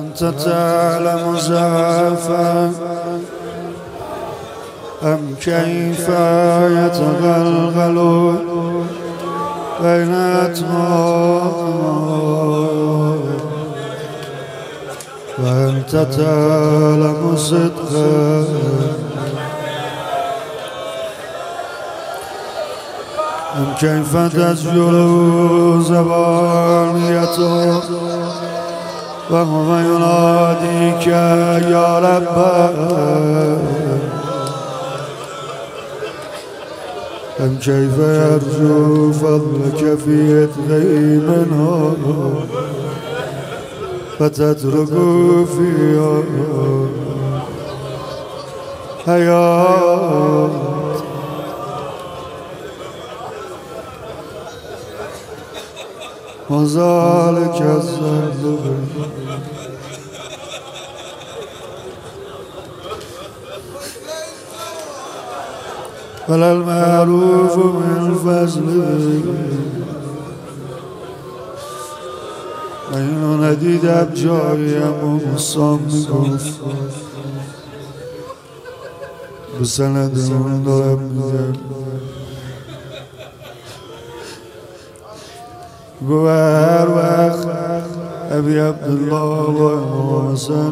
وأنت تعلم زعفا أم كيف يتغلغل بين أتمام وأنت تعلم صدقا أم كيف تزجر زبانيته وهو يناديك يا رب أم كيف يرجو فضلك في إثني منه فتترك فيها حياة وذلك الذنب ولا المعروف من فضله اینو ندیدم جایم و مصام میگفت به سند اون دارم میگم گو هر وقت ابی عبدالله و امام حسن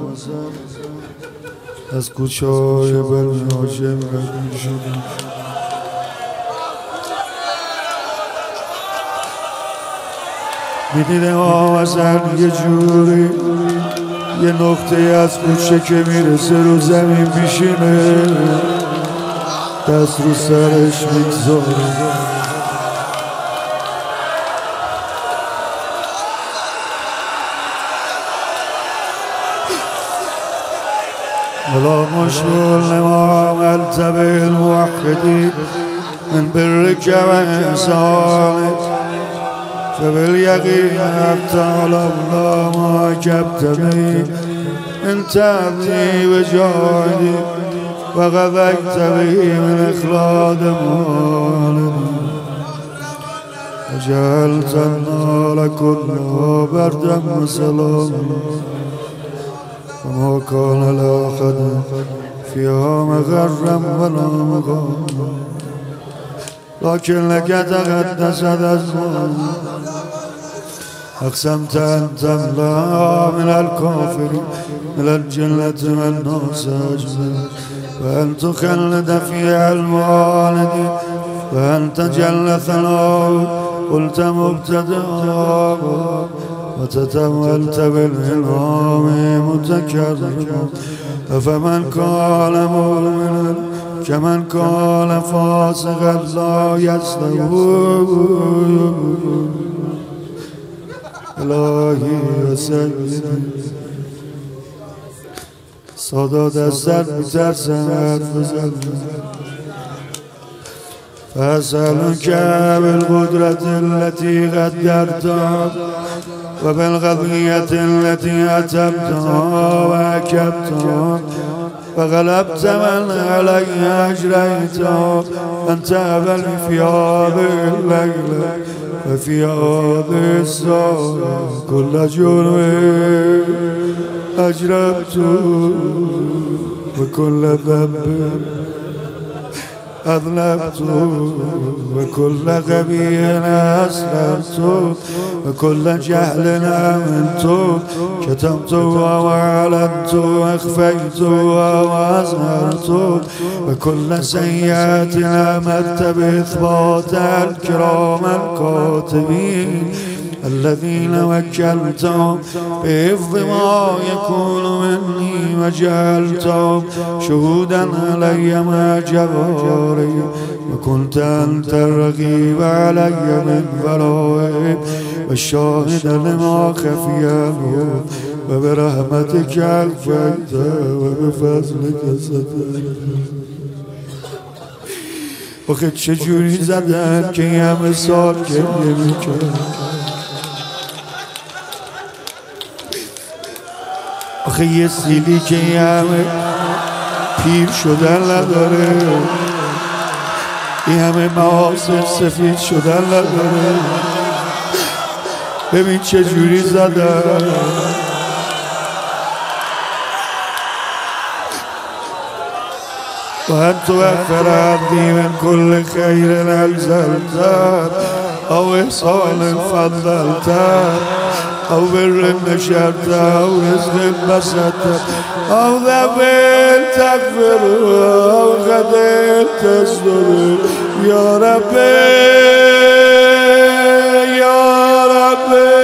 از کوچه های بنی هاشم رد میشدیم میدیدم امام حسن یه جوری یه نقطه از کوچه که میرسه رو زمین میشینه دست رو سرش میگذاره ولا مشغول لما عملت بالموحدين من برك وإحسانك فباليقين أبطال الله ما جبت به من تعبدي وجهدي وغفيت به من إخلاد مالك وجعلت النار كلها بردا وسلاما وما كان لأحد فيها مغرا ولا مغاما لكن لك تقدست أزمان أقسمت أن تملأ من الكافرين من الجنة والناس أجمعين وأن تخلد فيها المعاندين وأن تجل ثناء قلت مبتدأ وتتولت بالإلهام متكرما فمن قال مؤمنا كمن قال فاسقا لا يستوون الهی و سیدی صادات از سر میترسم حرف بزنم فاسألك بالقدرة التي قدرتها وبالقضية التي أتبتها وأكبتها فغلبت من علي أجريته أن تقبل في هذه الليلة وفي هذه الساعة كل جرم أجربته وكل ذنب أذنبت وكل غبي أسلمت وكل جهل أمنت كتمت وأعلنت وأخفيت وأظهرت وكل سيئات أمرت بإثبات الكرام الكاتبين الذين وكلتهم بحفظ ما يكون مني وجعلتهم شهودا علي مع جباري وكنت أنت الرقيب علي من ورائي والشاهد لما خفي عنه وبرحمتك عفيت وبفضلك سترت آخه چجوری زدن که یه همه سال گریه میکرد آخه یه سیلی که یه همه پیر شدن نداره این همه معاصر سفید شدن نداره ببین چجوری زدن وأنت توفر عبدي من كل خير أنزلته أو إحسان فضلته أو بر نشرته أو رزق بسطته أو ذنب تغفره أو خطأ تستره يا ربي يا ربي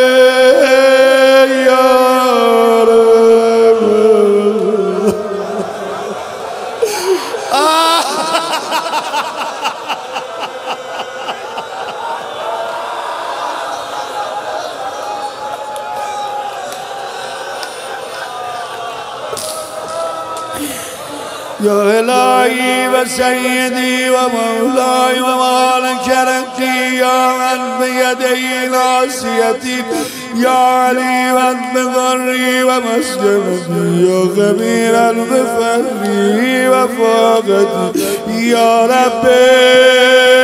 يا إلهي وسيدي ومولاي ومالك ربي يا من بيدي ناصيتي يا عليما بضري ومسكنتي يا خبيرا بفري وفاقتي يا ربي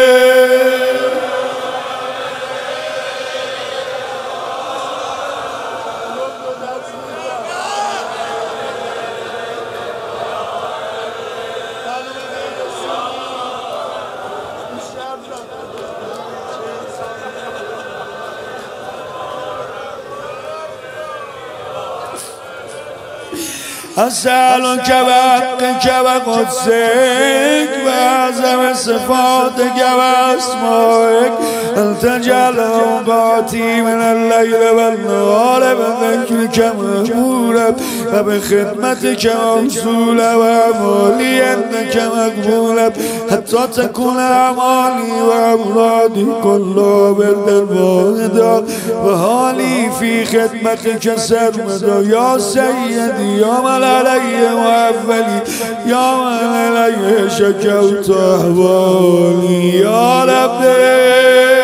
أسألك بحقك وقدسك وأعظم صفاتك وأسمائك أن تجعل أوقاتي من الليل والنهار بذكرك مأمورا وبخدمتك موصولا وأعمالي عندك مقبولا حتى تكون أعمالي وأمرادي كلها بردا واحدا وحالي في خدمتك سرمدا يا سيدي يا من علي وأولي يا من علي شكوت أحوالي يا ربي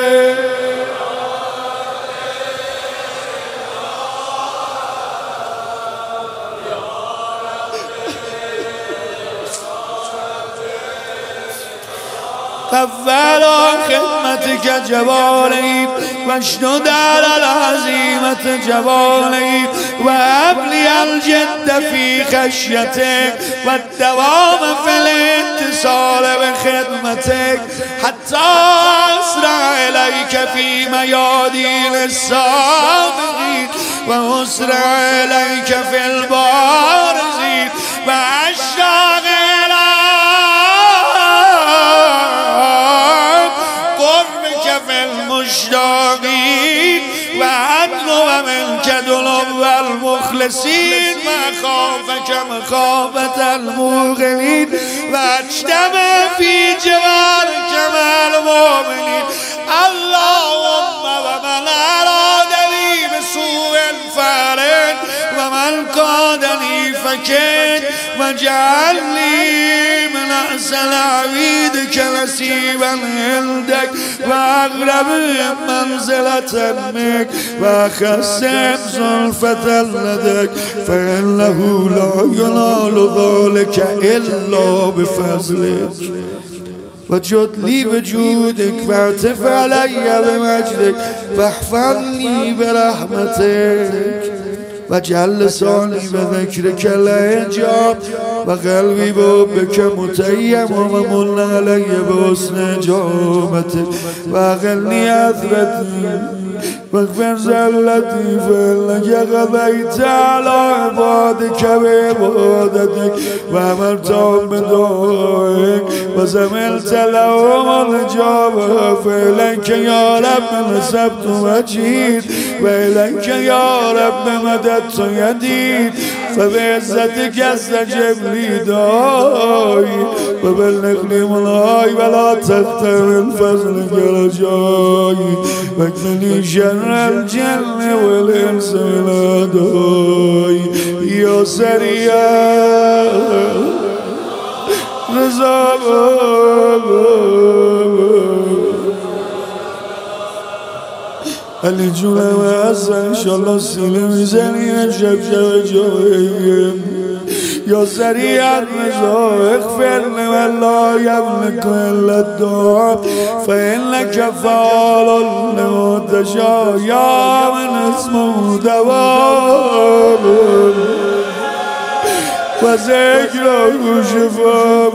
أفعل خدمتك جواري واشدد على العزيمة جواري وهب لي الجد في خشيتك والدوام في الاتصال بخدمتك حتى أسرع إليك في ميادين السابقين وأسرع إليك في البارزين وأشتاق المشتاقين وأطلب منك دلو المخلصين مخافك مخافة الموقنين واجتمع في جوارك مع المؤمنين اللهم ومن أراد لي بسوء فارد ومن قادني فكيد واجعلني من أحسن عبيدك نسيبا عندك وأقرب منزلة منك وأخسم زلفة لديك فإنه لا ينال ذلك إلا بفضلك وجد لي بجودك واعتف علي بمجدك واحفظني برحمتك واجعل لساني بذكرك لا ينجاب وقلبي بحبك متيم ومن علي بحسن جامتك وأغني عثرتي واغفر زلتي فإنك قضيت على عبادك بعبادتك وأمرتهم بدعائك وزملت لهم الإجابة فإليك يا رب نسبت وجهي وإليك يا رب مددت يدي فبعزتك استجب لي داعي وبلغني مناي ولا تختم فضلك رجائي واكفني شر الجن والإنس والأعداء يا سريع رضا علی جونم از انشالله سینه میزنی شب جایم یا سریع الرضا اغفر لمن لا یملک الا الدعاء فإنک فعال لما تشاء یا من اسمه دوام و ذکر و شفا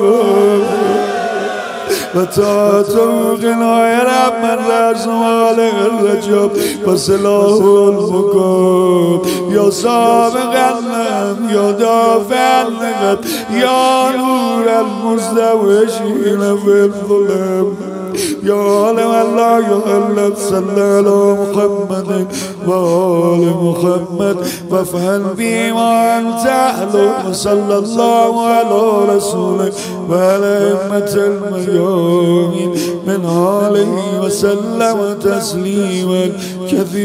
و تا تو قنای رب من در زمال الرجب و سلاح المکان یا سابقنم یا دافعنم یا نور المزدوجین فی الظلم یا عالم الله یا علم صلی علی محمد و آل محمد و فهم بیما انت اهل و صلی الله علی رسوله و علمت المیامین من آله و سلم تسلیما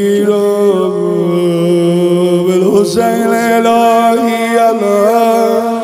کثیرا بالحسین الهی الله